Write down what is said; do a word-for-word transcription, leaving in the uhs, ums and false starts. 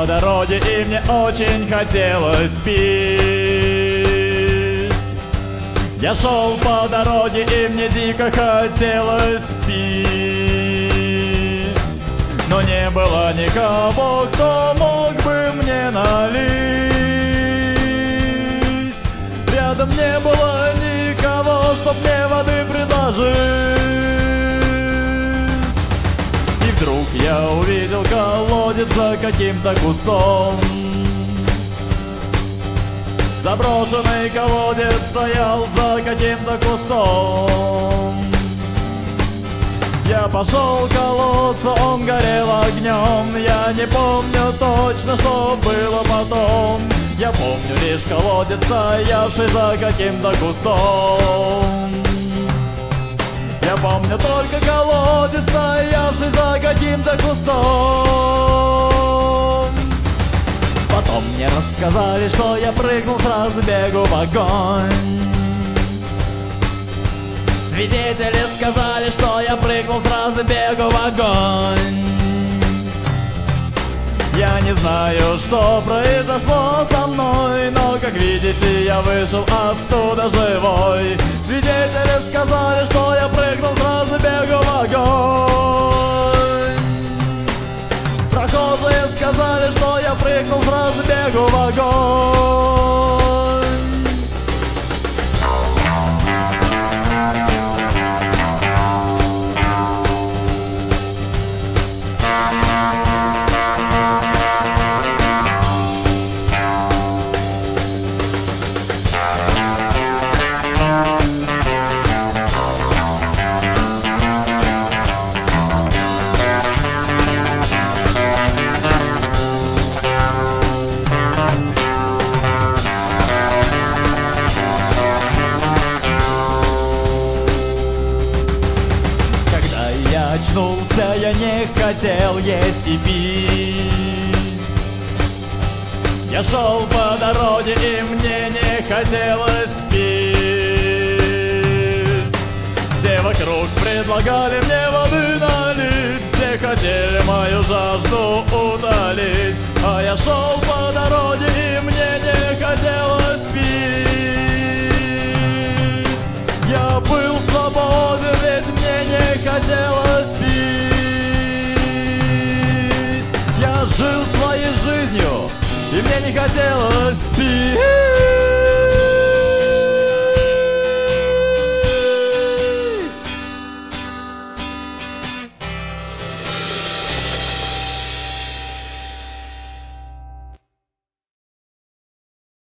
по дороге, и мне очень хотелось пить. Я шел по дороге, и мне дико хотелось пить. Но не было никого, кто мог бы мне налить. Рядом не было никого, чтоб мне воды предложить. И вдруг я увидел колодец за каким-то кустом. Заброшенный колодец стоял за каким-то кустом. Я пошел к колодцу, он горел огнем. Я не помню точно, что было потом. Я помню лишь колодец, стоявший за каким-то кустом. Я помню только колодец, стоявший за каким-то кустом. Потом мне рассказали, что я прыгнул с разбегу в огонь. Свидетели сказали, что я прыгнул с разбегу в огонь. Я не знаю, что произошло со мной, но, как видите, я вышел оттуда живой. Свидетели сказали, что я прыгнул с разбегу в огонь. Прохожие сказали, что я прыгнул с разбегу в огонь. Очнулся, я не хотел есть и пить. Я шел по дороге, и мне не хотелось пить. Все вокруг предлагали мне воды налить, все хотели мою жажду утолить. А я шел по дороге, и мне не хотелось пить. Я был свободен, ведь мне не хотелось пить. Я жил своей жизнью, и мне не хотелось пить.